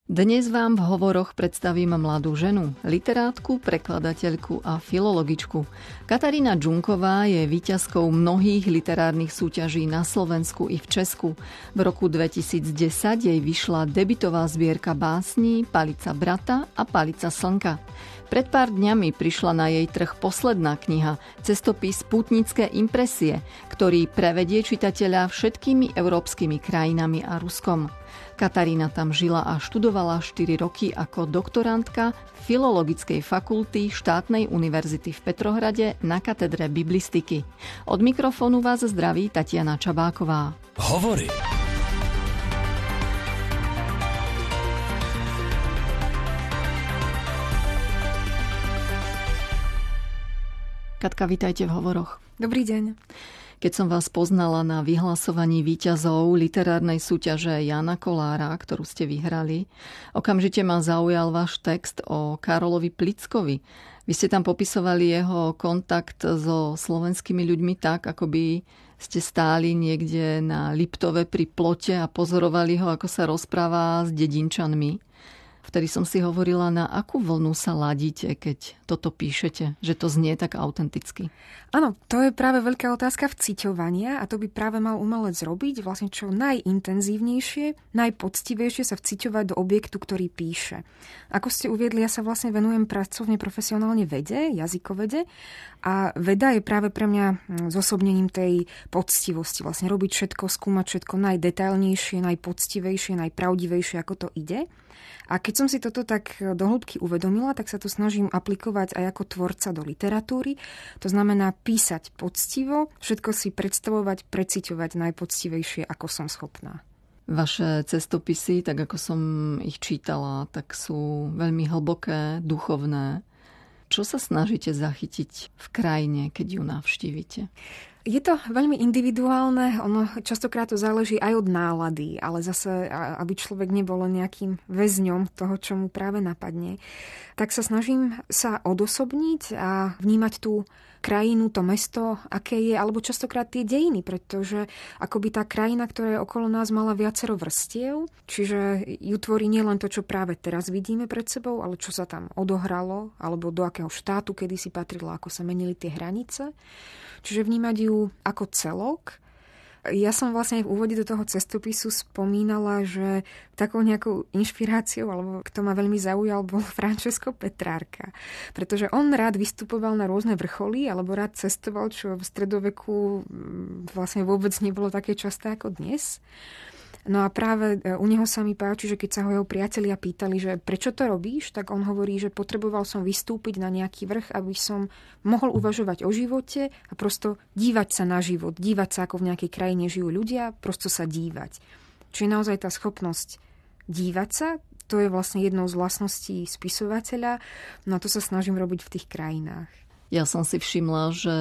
Dnes vám v hovoroch predstavím mladú ženu, literátku, prekladateľku a filologičku. Katarína Džunková je víťazkou mnohých literárnych súťaží na Slovensku i v Česku. V roku 2010 jej vyšla debutová zbierka básní Palica brata a Palica slnka. Pred pár dňami prišla na jej trh posledná kniha, cestopis Pútnické impresie, ktorý prevedie čitateľa všetkými európskymi krajinami a Ruskom. Katarína tam žila a študovala 4 roky ako doktorantka Filologickej fakulty Štátnej univerzity v Petrohrade na katedre biblistiky. Od mikrofónu vás zdraví Tatiana Čabáková. Hovory. Katka, vítajte v hovoroch. Dobrý deň. Keď som vás poznala na vyhlasovaní víťazov literárnej súťaže Jána Kolára, ktorú ste vyhrali, okamžite ma zaujal váš text o Karolovi Plickovi. Vy ste tam popisovali jeho kontakt so slovenskými ľuďmi tak, ako by ste stáli niekde na Liptove pri plote a pozorovali ho, ako sa rozpráva s dedinčanmi. Vtedy som si hovorila, na akú vlnu sa ladíte, keď toto píšete, že to znie tak autenticky. Áno, to je práve veľká otázka vciťovania a to by práve mal umelec robiť, vlastne čo najintenzívnejšie, najpoctivejšie sa vciťovať do objektu, ktorý píše. Ako ste uviedli, ja sa vlastne venujem pracovne profesionálne vede, jazykovede a veda je práve pre mňa zosobnením tej poctivosti. Vlastne robiť všetko, skúmať všetko najdetailnejšie, najpoctivejšie, najpravdivejšie, ako to ide. A keď som si toto tak do hĺbky uvedomila, tak sa to snažím aplikovať aj ako tvorca do literatúry. To znamená písať poctivo, všetko si predstavovať, preciťovať najpoctivejšie, ako som schopná. Vaše cestopisy, tak ako som ich čítala, tak sú veľmi hlboké, duchovné. Čo sa snažíte zachytiť v krajine, keď ju navštívite? Je to veľmi individuálne, ono častokrát to záleží aj od nálady, ale zase, aby človek nebol nejakým väzňom toho, čo mu práve napadne, tak sa snažím sa odosobniť a vnímať tú krajinu, to mesto, aké je, alebo častokrát tie dejiny, pretože akoby tá krajina, ktorá je okolo nás, mala viacero vrstiev, čiže ju tvorí nielen to, čo práve teraz vidíme pred sebou, ale čo sa tam odohralo, alebo do akého štátu kedysi patrila, ako sa menili tie hranice. Čiže vnímať ju ako celok. Ja som vlastne v úvode do toho cestopisu spomínala, že takou nejakou inšpiráciou, alebo kto ma veľmi zaujal, bol Francesco Petrarca. Pretože on rád vystupoval na rôzne vrcholy, alebo rád cestoval, čo v stredoveku vlastne vôbec nebolo také časté ako dnes. No a práve u neho sa mi páči, že keď sa ho jeho priatelia pýtali, že prečo to robíš, tak on hovorí, že potreboval som vystúpiť na nejaký vrch, aby som mohol uvažovať o živote a prosto dívať sa na život, dívať sa, ako v nejakej krajine žijú ľudia, prosto sa dívať. Čiže naozaj tá schopnosť dívať sa, to je vlastne jednou z vlastností spisovateľa, no a to sa snažím robiť v tých krajinách. Ja som si všimla, že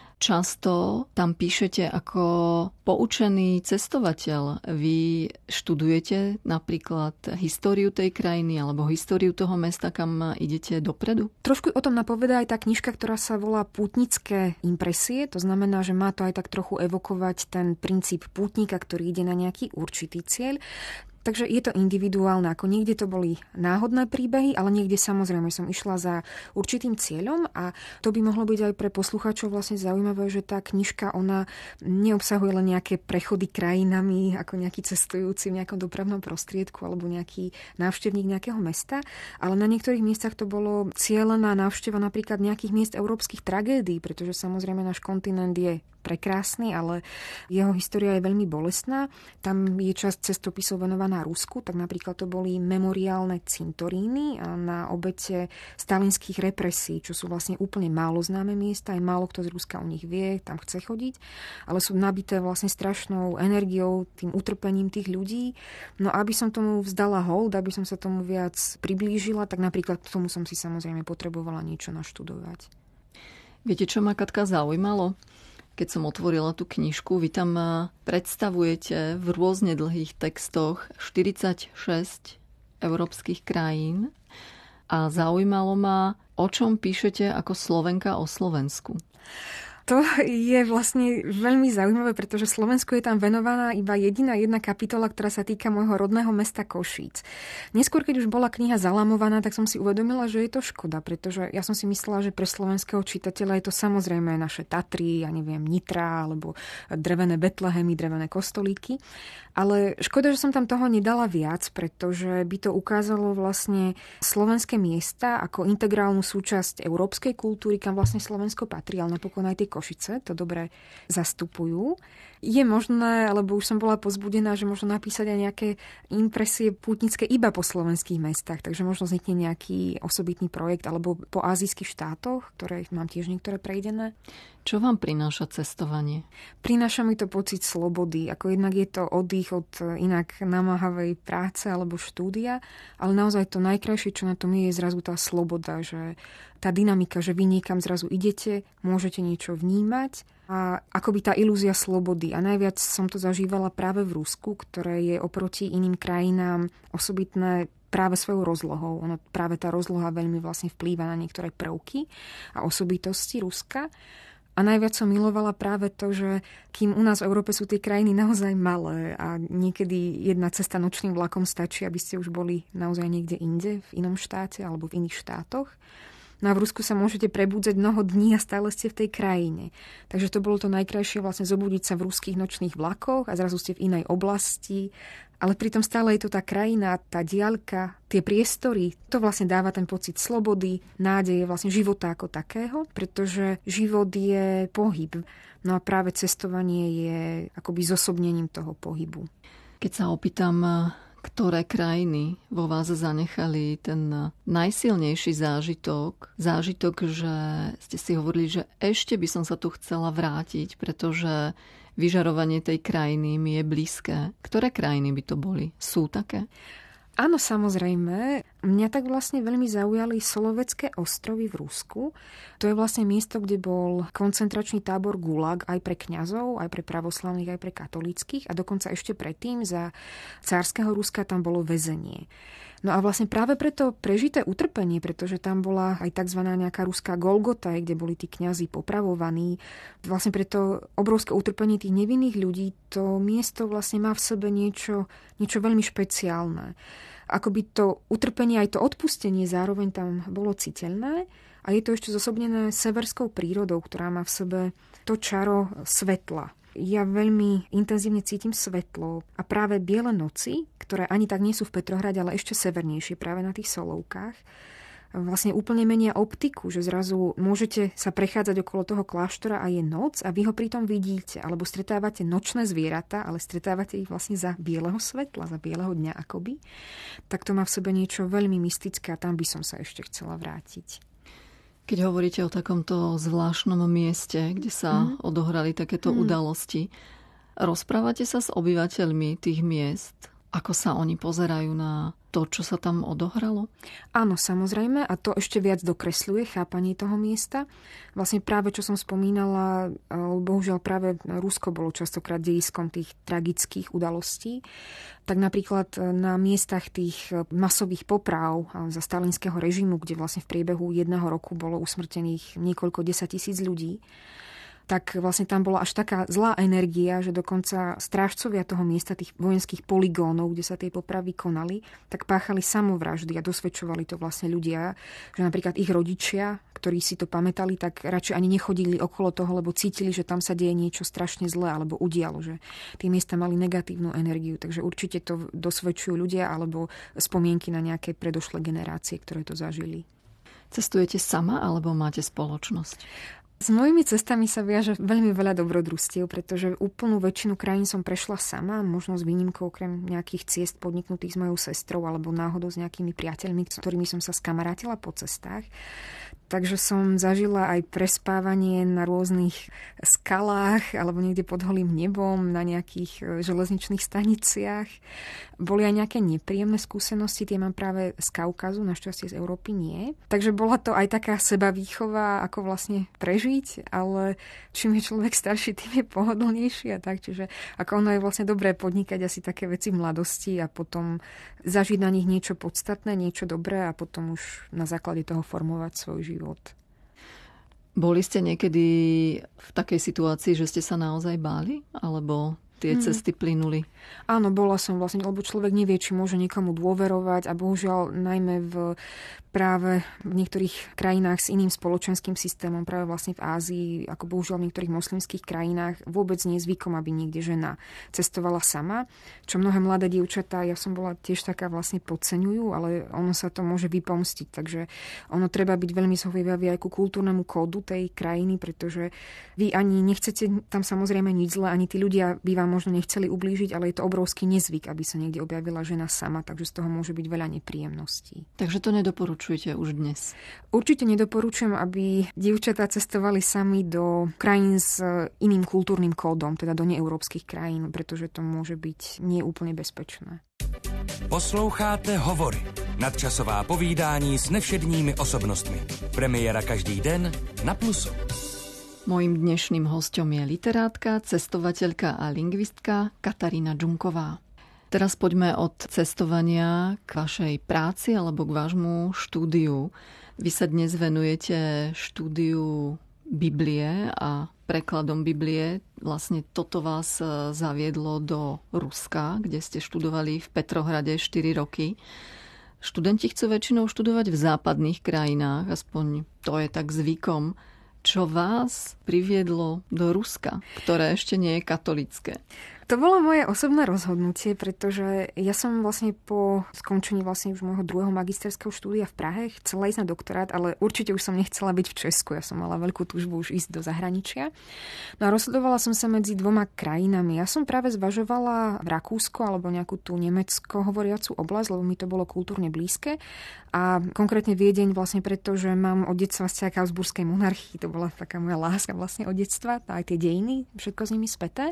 často tam píšete ako poučený cestovateľ. Vy študujete napríklad históriu tej krajiny alebo históriu toho mesta, kam idete dopredu? Trošku o tom napovedá aj tá knižka, ktorá sa volá Pútnické impresie. To znamená, že má to aj tak trochu evokovať ten princíp pútnika, ktorý ide na nejaký určitý cieľ. Takže je to individuálne, ako niekde to boli náhodné príbehy, ale niekde samozrejme som išla za určitým cieľom a to by mohlo byť aj pre poslucháčov vlastne zaujímavé, že tá knižka, ona neobsahuje len nejaké prechody krajinami, ako nejaký cestujúci v nejakom dopravnom prostriedku alebo nejaký návštevník nejakého mesta, ale na niektorých miestach to bolo cielená návšteva napríklad nejakých miest európskych tragédií, pretože samozrejme náš kontinent je prekrásny, ale jeho história je veľmi bolestná. Tam je časť cestopisov venovaná Rusku, tak napríklad to boli memoriálne cintoríny na obete stalinských represí, čo sú vlastne úplne málo známe miesta, aj málo kto z Ruska o nich vie, tam chce chodiť, ale sú nabité vlastne strašnou energiou, tým utrpením tých ľudí. No aby som tomu vzdala hold, aby som sa tomu viac priblížila, tak napríklad k tomu som si samozrejme potrebovala niečo naštudovať. Viete, čo ma, Katka, zaujímalo? Keď som otvorila tú knižku, vy tam predstavujete v rôzne dlhých textoch 46 európskych krajín a zaujímalo ma, o čom píšete ako Slovenka o Slovensku. To je vlastne veľmi zaujímavé, pretože Slovensku je tam venovaná iba jedna kapitola, ktorá sa týka môjho rodného mesta Košíc. Neskôr, keď už bola kniha zalamovaná, tak som si uvedomila, že je to škoda, pretože ja som si myslela, že pre slovenského čitateľa je to samozrejme naše Tatry, ja neviem, Nitra, alebo drevené Betlehemy, drevené kostolíky. Ale škoda, že som tam toho nedala viac, pretože by to ukázalo vlastne slovenské miesta ako integrálnu súčasť európskej kultúry, kam vlastne Slovensko patrí, ale napokon aj tie Košice to dobre zastupujú. Je možné, alebo už som bola pozbudená, že možno napísať aj nejaké impresie pútnické iba po slovenských mestách, takže možno vznikne nejaký osobitný projekt alebo po azijských štátoch, ktoré mám tiež niektoré prejdené. Čo vám prináša cestovanie? Prináša mi to pocit slobody, ako jednak je to oddych od inak namáhavej práce alebo štúdia, ale naozaj to najkrajšie, čo na tom je zrazu tá sloboda, že tá dynamika, že vy niekam zrazu idete, môžete niečo vnímať a akoby tá ilúzia slobody. A najviac som to zažívala práve v Rusku, ktoré je oproti iným krajinám osobitné práve svojou rozlohou. Ono práve tá rozloha veľmi vlastne vplýva na niektoré prvky a osobitosti Ruska. A najviac som milovala práve to, že kým u nás v Európe sú tie krajiny naozaj malé a niekedy jedna cesta nočným vlakom stačí, aby ste už boli naozaj niekde inde, v inom štáte alebo v iných štátoch. No a v Rusku sa môžete prebúdzať mnoho dní a stále ste v tej krajine. Takže to bolo to najkrajšie vlastne zobudiť sa v ruských nočných vlakoch a zrazu ste v inej oblasti. Ale pritom stále je to tá krajina, tá diaľka, tie priestory. To vlastne dáva ten pocit slobody, nádeje, vlastne života ako takého, pretože život je pohyb. No a práve cestovanie je akoby zosobnením toho pohybu. Keď sa opýtam, ktoré krajiny vo vás zanechali ten najsilnejší zážitok, že ste si hovorili, že ešte by som sa tu chcela vrátiť, pretože vyžarovanie tej krajiny mi je blízke. Ktoré krajiny by to boli? Sú také? Áno, samozrejme. Mňa tak vlastne veľmi zaujali Solovecké ostrovy v Rusku. To je vlastne miesto, kde bol koncentračný tábor Gulag aj pre kňazov, aj pre pravoslavných, aj pre katolíckych a dokonca ešte predtým za cárskeho Ruska tam bolo väzenie. No a vlastne práve preto prežité utrpenie, pretože tam bola aj tzv. Nejaká ruská Golgota, kde boli tí kňazi popravovaní. Vlastne preto obrovské utrpenie tých nevinných ľudí, to miesto vlastne má v sebe niečo veľmi špeciálne. Akoby to utrpenie, aj to odpustenie zároveň tam bolo citeľné a je to ešte zosobnené severskou prírodou, ktorá má v sebe to čaro svetla. Ja veľmi intenzívne cítim svetlo a práve biele noci, ktoré ani tak nie sú v Petrohrade, ale ešte severnejšie práve na tých Solovkách, vlastne úplne menia optiku, že zrazu môžete sa prechádzať okolo toho kláštora a je noc a vy ho pritom vidíte, alebo stretávate nočné zvieratá, ale stretávate ich vlastne za bieleho svetla, za bieleho dňa akoby. Tak to má v sebe niečo veľmi mystické a tam by som sa ešte chcela vrátiť. Keď hovoríte o takomto zvláštnom mieste, kde sa odohrali takéto udalosti, rozprávate sa s obyvateľmi tých miest? Ako sa oni pozerajú na to, čo sa tam odohralo? Áno, samozrejme, a to ešte viac dokresľuje chápanie toho miesta. Vlastne práve, čo som spomínala, bohužiaľ práve Rusko bolo častokrát dejiskom tých tragických udalostí. Tak napríklad na miestach tých masových popráv za stalinského režimu, kde vlastne v priebehu 1 roku bolo usmrtených niekoľko 10 000 ľudí, tak vlastne tam bola až taká zlá energia, že dokonca strážcovia toho miesta, tých vojenských poligónov, kde sa tie popravy konali, tak páchali samovraždy a dosvedčovali to vlastne ľudia, že napríklad ich rodičia, ktorí si to pamätali, tak radšej ani nechodili okolo toho, lebo cítili, že tam sa deje niečo strašne zlé alebo udialo, že tie miesta mali negatívnu energiu. Takže určite to dosvedčujú ľudia alebo spomienky na nejaké predošlé generácie, ktoré to zažili. Cestujete sama alebo máte spoločnosť? S mojimi cestami sa viaže veľmi veľa dobrodružstiev, pretože úplnú väčšinu krajín som prešla sama, možno s výnimkou okrem nejakých ciest podniknutých s mojou sestrou alebo náhodou s nejakými priateľmi, s ktorými som sa skamarátila po cestách. Takže som zažila aj prespávanie na rôznych skalách alebo niekde pod holým nebom, na nejakých železničných staniciach. Boli aj nejaké nepríjemné skúsenosti, tie mám práve z Kaukazu, našťastie z Európy nie. Takže bola to aj taká sebavýchova, ako vlastne prežiť, ale čím je človek starší, tým je pohodlnejší a tak. Čiže ako ono je vlastne dobré podnikať asi také veci v mladosti a potom zažiť na nich niečo podstatné, niečo dobré a potom už na základe toho formovať svoj život. Boli ste niekedy v takej situácii, že ste sa naozaj báli? Alebo tie cesty plynuli? Áno, bola som vlastne, lebo človek nevie, či môže niekomu dôverovať a bohužiaľ najmä práve v niektorých krajinách s iným spoločenským systémom, práve vlastne v Ázii, ako bohužiaľ v niektorých moslimských krajinách, vôbec nie je zvykom, aby niekde žena cestovala sama. Čo mnohé mladé dievčatá, ja som bola tiež taká, vlastne podceňujú, ale ono sa to môže vypomstiť. Takže ono treba byť veľmi zhovievaví aj ku kultúrnemu kódu tej krajiny, pretože vy ani nechcete tam samozrejme nič zle, ani tí ľudia by vám možno nechceli ublížiť, ale je to obrovský nezvyk, aby sa niekde objavila žena sama, takže z toho môže byť veľa nepríjemností. Takže to nedoporučujete už dnes? Určite nedoporučujem, aby dievčatá cestovali sami do krajín s iným kultúrnym kódom, teda do neeurópskych krajín, pretože to môže byť neúplne bezpečné. Posloucháte Hovory, nadčasová povídání s nevšedními osobnostmi. Premiéra každý den na Plusu. Mojím dnešným hosťom je literátka, cestovateľka a lingvistka Katarína Džunková. Teraz poďme od cestovania k vašej práci alebo k vášmu štúdiu. Vy sa dnes venujete štúdiu Biblie a prekladom Biblie. Vlastne toto vás zaviedlo do Ruska, kde ste študovali v Petrohrade 4 roky. Študenti chcú väčšinou študovať v západných krajinách, aspoň to je tak zvykom. Čo vás priviedlo do Ruska, ktoré ešte nie je katolícke? To bolo moje osobné rozhodnutie, pretože ja som vlastne po skončení vlastne už môjho druhého magisterského štúdia v Prahe chcela ísť na doktorát, ale určite už som nechcela byť v Česku. Ja som mala veľkú túžbu už ísť do zahraničia. No a rozhodovala som sa medzi dvoma krajinami. Ja som práve zvažovala Rakúsko alebo nejakú tú nemecko hovoriacu oblasť, lebo mi to bolo kultúrne blízke. A konkrétne Viedeň vlastne preto, že mám od detstva vzťah k Habsburskej monarchii. To bola taká moja láska vlastne od detstva, aj tie dejiny, všetko s nimi späté.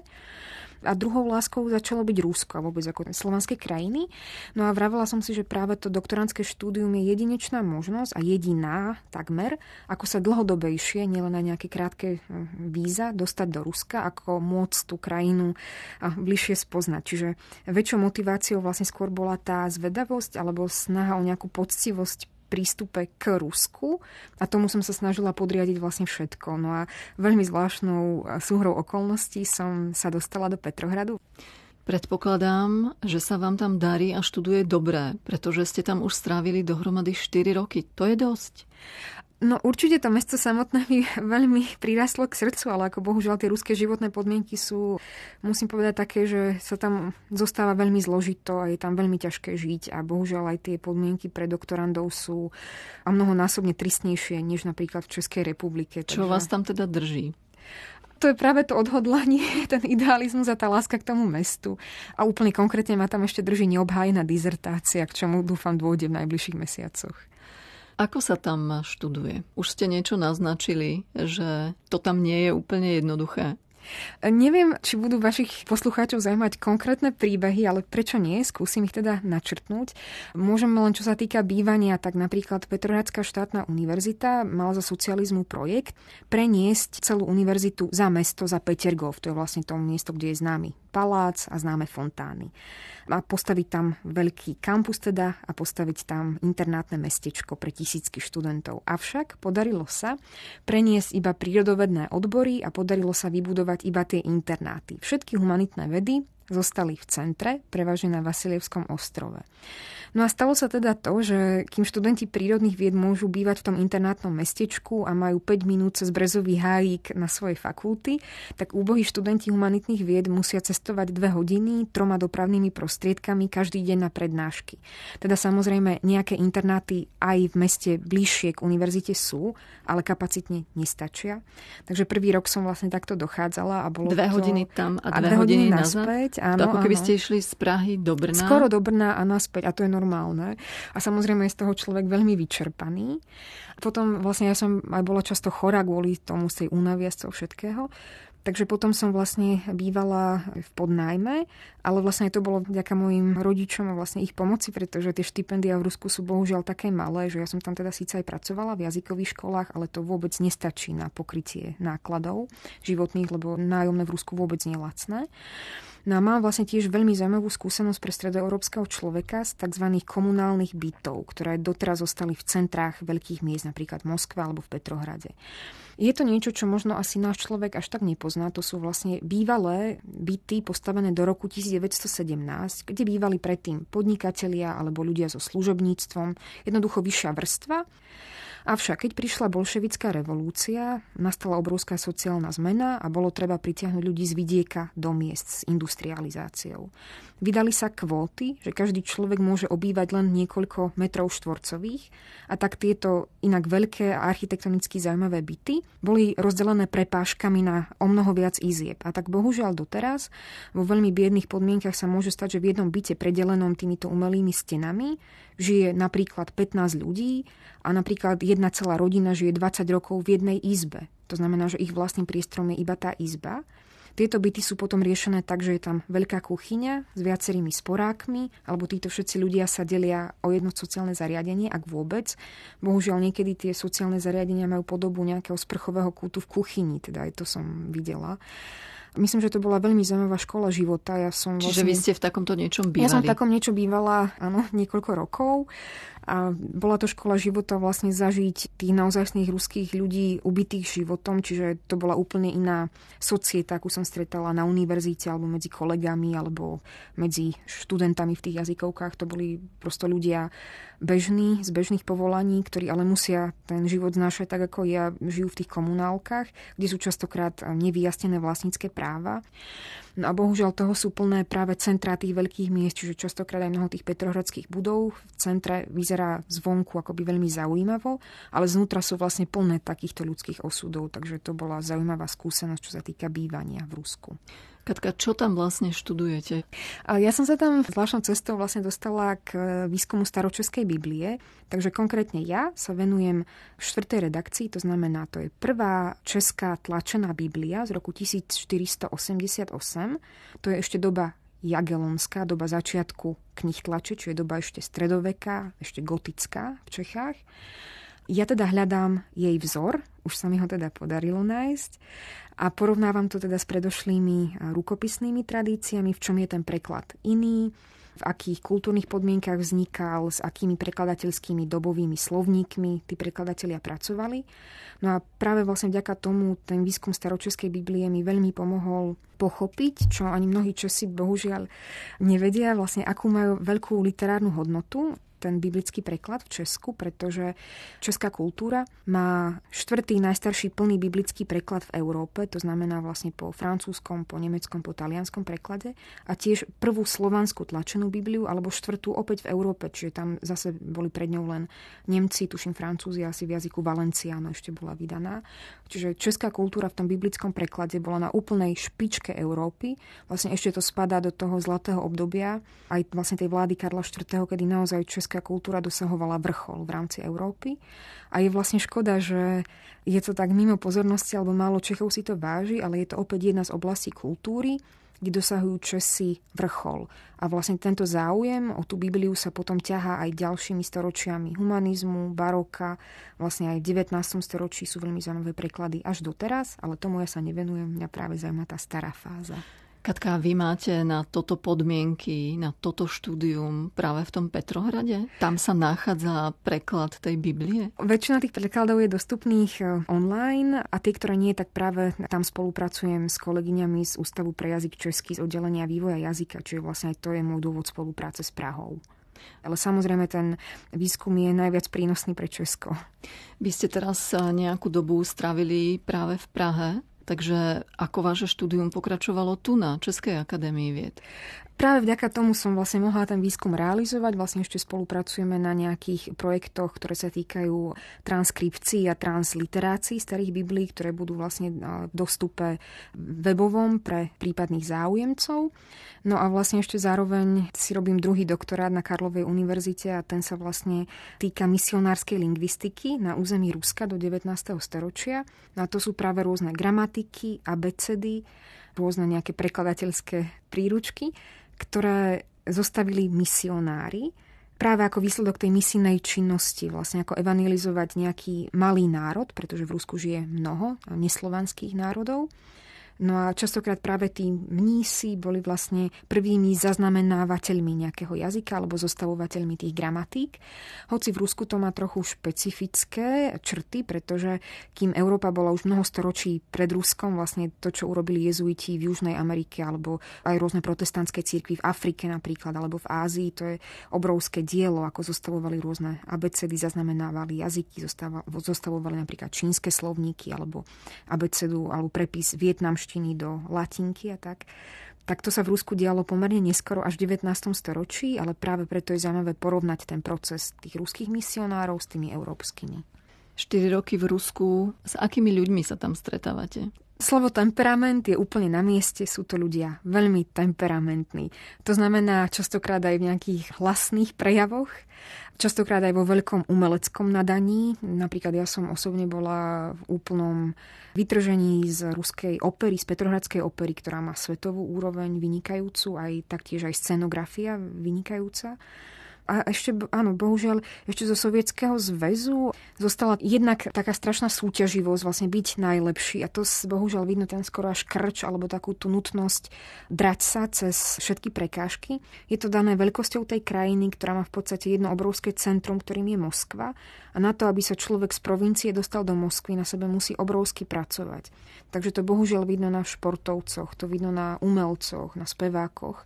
A druhou láskou začalo byť Rusko a vôbec ako slovanské krajiny. No a vravela som si, že práve to doktorantské štúdium je jedinečná možnosť a jediná takmer, ako sa dlhodobejšie, nielen na nejaké krátke víza, dostať do Ruska, ako môcť tú krajinu bližšie spoznať. Čiže väčšou motiváciou vlastne skôr bola tá zvedavosť alebo snaha o nejakú poctivosť prístupe k Rusku a tomu som sa snažila podriadiť vlastne všetko. No a veľmi zvláštnou súhrou okolností som sa dostala do Petrohradu. Predpokladám, že sa vám tam darí a študuje dobre, pretože ste tam už strávili dohromady 4 roky. To je dosť. No určite to mesto samotné mi veľmi prirastlo k srdcu, ale ako bohužiaľ tie ruské životné podmienky sú, musím povedať také, že sa tam zostáva veľmi zložito a je tam veľmi ťažké žiť a bohužiaľ aj tie podmienky pre doktorandov sú a mnohonásobne tristnejšie než napríklad v Českej republike. Čo vás tam teda drží? To je práve to odhodlanie, ten idealizmus a tá láska k tomu mestu. A úplne konkrétne ma tam ešte drží neobhájená dizertácia, k čomu dúfam dôjde v najbližších mesiacoch. Ako sa tam študuje? Už ste niečo naznačili, že to tam nie je úplne jednoduché? Neviem, či budú vašich poslucháčov zaujímať konkrétne príbehy, ale prečo nie? Skúsim ich teda načrtnúť. Môžeme len, čo sa týka bývania, tak napríklad Petrohradská štátna univerzita mala za socializmu projekt preniesť celú univerzitu za mesto, za Petergov. To je vlastne to miesto, kde je známy palác a známe fontány. A postaviť tam veľký kampus teda a postaviť tam internátne mestečko pre tisícky študentov. Avšak podarilo sa preniesť iba prírodovedné odbory a podarilo sa vybudovať iba tie internáty. Všetky humanitné vedy zostali v centre, prevažne na Vasilievskom ostrove. No a stalo sa teda to, že kým študenti prírodných vied môžu bývať v tom internátnom mestečku a majú 5 minút cez Brezový hájik na svojej fakulty, tak úbohí študenti humanitných vied musia cestovať 2 hodiny 3 dopravnými prostriedkami každý deň na prednášky. Teda samozrejme nejaké internáty aj v meste bližšie k univerzite sú, ale kapacitne nestačia. Takže prvý rok som vlastne takto dochádzala a bolo 2 hodiny tam a 2 hodiny naspäť. Áno, ako keby ste išli z Prahy do Brna. Skoro do Brna a naspäť. A to je normálne. A samozrejme je z toho človek veľmi vyčerpaný. Potom vlastne ja som aj bola často chorá kvôli tomu z tej únavy a z toho všetkého. Takže potom som vlastne bývala v podnájme, ale vlastne to bolo vďaka mojim rodičom a vlastne ich pomoci, pretože tie štipendia v Rusku sú bohužiaľ také malé, že ja som tam teda síce aj pracovala v jazykových školách, ale to vôbec nestačí na pokrytie nákladov životných, lebo nájomné v Rusku vôbec nie je lacné. No a mám vlastne tiež veľmi zaujímavú skúsenosť pre stredoeurópskeho človeka z tzv. Komunálnych bytov, ktoré doteraz zostali v centrách veľkých miest, napríklad v Moskve alebo v Petrohrade. Je to niečo, čo možno asi náš človek až tak nepozná. To sú vlastne bývalé byty postavené do roku 1917, kde bývali predtým podnikatelia alebo ľudia so služobníctvom, jednoducho vyššia vrstva. Avšak, keď prišla bolševická revolúcia, nastala obrovská sociálna zmena a bolo treba pritiahnuť ľudí z vidieka do miest s industrializáciou. Vydali sa kvóty, že každý človek môže obývať len niekoľko metrov štvorcových a tak tieto inak veľké a architektonicky zaujímavé byty boli rozdelené prepážkami na omnoho viac izieb. A tak bohužiaľ doteraz vo veľmi biedných podmienkach sa môže stať, že v jednom byte predelenom týmito umelými stenami žije napríklad 15 ľudí a napríklad jedna celá rodina žije 20 rokov v jednej izbe. To znamená, že ich vlastným priestorom je iba tá izba. Tieto byty sú potom riešené tak, že je tam veľká kuchyňa s viacerými sporákmi, alebo títo všetci ľudia sa delia o jedno sociálne zariadenie, ak vôbec. Bohužiaľ niekedy tie sociálne zariadenia majú podobu nejakého sprchového kútu v kuchyni, teda aj to som videla. Myslím, že to bola veľmi zaujímavá škola života. Čiže vy ste v takomto niečom bývali? Ja som v takom niečo bývala, áno, niekoľko rokov. A bola to škola života vlastne zažiť tých naozajstných ruských ľudí ubitých životom, čiže to bola úplne iná societa, akú som stretala na univerzite alebo medzi kolegami alebo medzi študentami v tých jazykovkách. To boli prosto ľudia bežní, z bežných povolaní, ktorí ale musia ten život znášať tak, ako ja, žijú v tých komunálkach, kde sú častokrát nevyjasnené vlastnícke práva. No a bohužiaľ toho sú plné práve centrá tých veľkých miest, čiže častokrát aj mnoho tých petrohradských budov v centre vyzerá zvonku akoby veľmi zaujímavo, ale znútra sú vlastne plné takýchto ľudských osudov, takže to bola zaujímavá skúsenosť, čo sa týka bývania v Rusku. Katka, čo tam vlastne študujete? Ja som sa tam zvláštnou cestou vlastne dostala k výskumu staročeskej Biblie, takže konkrétne ja sa venujem 4. redakcii, to znamená, to je prvá česká tlačená Biblia z roku 1488, to je ešte doba jagellonská, doba začiatku kníh tlače, čiže doba ešte stredoveká, ešte gotická v Čechách. Ja teda hľadám jej vzor, už sa mi ho teda podarilo nájsť a porovnávam to teda s predošlými rukopisnými tradíciami, v čom je ten preklad iný, v akých kultúrnych podmienkach vznikal, s akými prekladateľskými dobovými slovníkmi tí prekladatelia pracovali. No a práve vlastne vďaka tomu ten výskum staročeskej Biblie mi veľmi pomohol pochopiť, čo ani mnohí Česi bohužiaľ nevedia, vlastne akú majú veľkú literárnu hodnotu ten biblický preklad v Česku, pretože česká kultúra má 4. najstarší plný biblický preklad v Európe, to znamená vlastne po francúzskom, po nemeckom, po talianskom preklade a tiež prvú slovanskú tlačenú Bibliu, alebo 4. opäť v Európe, čiže tam zase boli pred ňou len Nemci, tuším Francúzi, asi v jazyku Valenciano ešte bola vydaná. Čiže česká kultúra v tom biblickom preklade bola na úplnej špičke Európy. Vlastne ešte to spadá do toho zlatého obdobia aj vlastne tej vlády Karla IV., kedy naozaj česká kultúra dosahovala vrchol v rámci Európy. A je vlastne škoda, že je to tak mimo pozornosti, alebo málo Čechov si to váži, ale je to opäť jedna z oblastí kultúry, kde dosahujú Česi vrchol. A vlastne tento záujem o tú Bibliu sa potom ťahá aj ďalšími storočiami humanizmu, baroka. Vlastne aj v 19. storočí sú veľmi zaujímavé preklady až doteraz, ale tomu ja sa nevenujem, mňa práve zaujíma tá stará fáza. Katka, vy máte na toto podmienky, na toto štúdium práve v tom Petrohrade? Tam sa nachádza preklad tej Biblie? Väčšina tých prekladov je dostupných online a tie, ktoré nie, tak práve tam spolupracujem s kolegyňami z Ústavu pre jazyk český z oddelenia vývoja jazyka, čiže vlastne aj to je môj dôvod spolupráce s Prahou. Ale samozrejme ten výskum je najviac prínosný pre Česko. Vy ste teraz nejakú dobu strávili práve v Prahe. Takže ako vaše štúdium pokračovalo tu na Českej akadémii vied? Práve vďaka tomu som vlastne mohla ten výskum realizovať. Vlastne ešte spolupracujeme na nejakých projektoch, ktoré sa týkajú transkripcií a transliterácií starých Biblií, ktoré budú vlastne v dostupe webovom pre prípadných záujemcov. No a vlastne ešte zároveň si robím druhý doktorát na Karlovej univerzite a ten sa vlastne týka misionárskej lingvistiky na území Ruska do 19. storočia. No a to sú práve rôzne gramatiky, abecedy, rôzne nejaké prekladateľské príručky, ktoré zostavili misionári práve ako výsledok tej misijnej činnosti, vlastne ako evangelizovať nejaký malý národ, pretože v Rusku žije mnoho neslovanských národov. No a častokrát práve tí mnísi boli vlastne prvými zaznamenávateľmi nejakého jazyka alebo zostavovateľmi tých gramatík. Hoci v Rusku to má trochu špecifické črty, pretože kým Európa bola už mnoho storočí pred Ruskom, vlastne to, čo urobili jezuiti v Južnej Amerike alebo aj rôzne protestantské cirkvi v Afrike napríklad alebo v Ázii, to je obrovské dielo, ako zostavovali rôzne abecedy, zaznamenávali jazyky, zostavovali napríklad čínske slovníky alebo abecedu alebo prepis vietnamštiny do latinky a tak. Tak to sa v Rusku dialo pomerne neskoro až v 19. storočí, ale práve preto je zaujímavé porovnať ten proces tých ruských misionárov s tými európskymi. 4 roky v Rusku. S akými ľuďmi sa tam stretávate? Slovo temperament je úplne na mieste, sú to ľudia veľmi temperamentní. To znamená častokrát aj v nejakých hlasných prejavoch, častokrát aj vo veľkom umeleckom nadaní. Napríklad ja som osobne bola v úplnom vytržení z ruskej opery, z Petrohradskej opery, ktorá má svetovú úroveň vynikajúcu, aj taktiež aj scenografia vynikajúca. A ešte, áno, bohužiaľ, ešte zo Sovietskeho zväzu zostala jednak taká strašná súťaživosť, vlastne byť najlepší. A to bohužiaľ vidno ten skoro až krč, alebo takú tú nutnosť drať sa cez všetky prekážky. Je to dané veľkosťou tej krajiny, ktorá má v podstate jedno obrovské centrum, ktorým je Moskva. A na to, aby sa človek z provincie dostal do Moskvy, na sebe musí obrovsky pracovať. Takže to bohužiaľ vidno na športovcoch, to vidno na umelcoch, na spevákoch.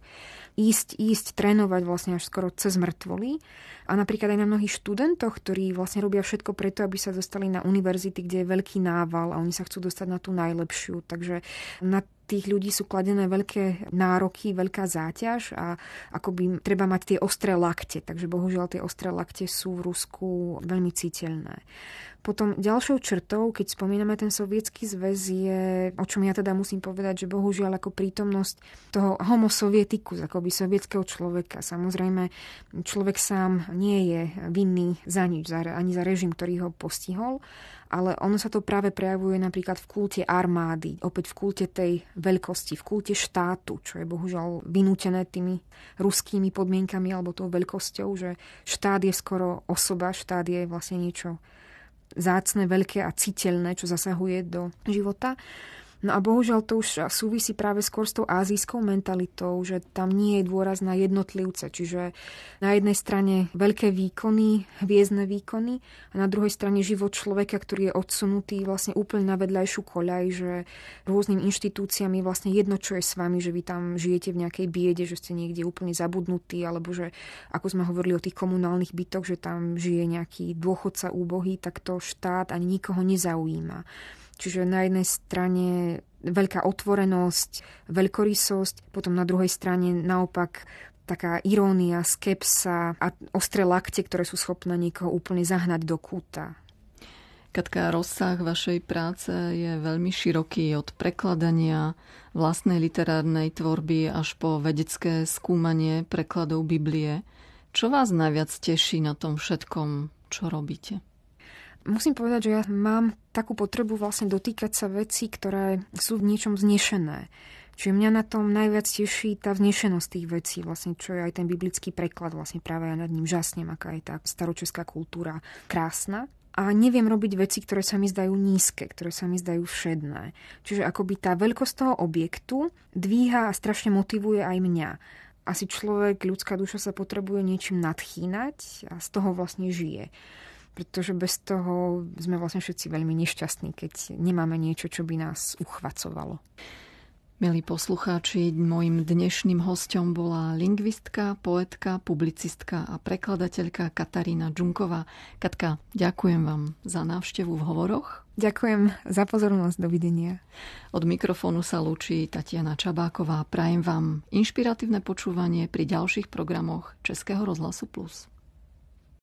Ísť trénovať vlastne až skoro cez mŕtvoly. A napríklad aj na mnohých študentoch, ktorí vlastne robia všetko preto, aby sa dostali na univerzity, kde je veľký nával a oni sa chcú dostať na tú najlepšiu. Takže na tých ľudí sú kladené veľké nároky, veľká záťaž a akoby treba mať tie ostré lakte. Takže bohužiaľ tie ostré lakte sú v Rusku veľmi citeľné. Potom ďalšou črtou, keď spomíname ten Sovietsky zväz, je, o čom ja teda musím povedať, že bohužiaľ ako prítomnosť toho homo sovietikus, akoby sovietského človeka. Samozrejme, človek sám nie je vinný za nič, ani za režim, ktorý ho postihol, ale ono sa to práve prejavuje napríklad v kulte armády, opäť v kulte tej veľkosti, v kulte štátu, čo je bohužiaľ vynútené tými ruskými podmienkami alebo tou veľkosťou, že štát je skoro osoba, štát je vlastne niečo vzácne, veľké a citeľné, čo zasahuje do života. No a bohužiaľ to už súvisí práve skôr s tou ázijskou mentalitou, že tam nie je dôraz na jednotlivce. Čiže na jednej strane veľké výkony, hviezdne výkony a na druhej strane život človeka, ktorý je odsunutý vlastne úplne na vedľajšiu koľaj, že rôznym inštitúciám je vlastne jedno, čo je s vami, že vy tam žijete v nejakej biede, že ste niekde úplne zabudnutí, alebo že, ako sme hovorili o tých komunálnych bytoch, že tam žije nejaký dôchodca úbohý, tak to štát ani nikoho nezaujíma. Čiže na jednej strane veľká otvorenosť, veľkorysosť, potom na druhej strane naopak taká irónia, skepsa a ostré lakte, ktoré sú schopné niekoho úplne zahnať do kúta. Katka, rozsah vašej práce je veľmi široký, od prekladania vlastnej literárnej tvorby až po vedecké skúmanie prekladov Biblie. Čo vás najviac teší na tom všetkom, čo robíte? Musím povedať, že ja mám takú potrebu vlastne dotýkať sa vecí, ktoré sú v niečom vznešené. Čiže mňa na tom najviac teší tá vznešenosť tých vecí, vlastne, čo je aj ten biblický preklad, vlastne práve ja nad ním žasnem, aká je tá staročeská kultúra krásna. A neviem robiť veci, ktoré sa mi zdajú nízke, ktoré sa mi zdajú všedné. Čiže akoby tá veľkosť toho objektu dvíha a strašne motivuje aj mňa. Asi človek, ľudská duša sa potrebuje niečím nadchýnať a z toho vlastne žije. Pretože bez toho sme vlastne všetci veľmi nešťastní, keď nemáme niečo, čo by nás uchvacovalo. Milí poslucháči, mojím dnešným hosťom bola lingvistka, poetka, publicistka a prekladateľka Katarína Džunková. Katka, ďakujem vám za návštevu v Hovoroch. Ďakujem za pozornosť, dovidenia. Od mikrofónu sa lúči Tatiana Čabáková. Prajem vám inšpiratívne počúvanie pri ďalších programoch Českého rozhlasu Plus.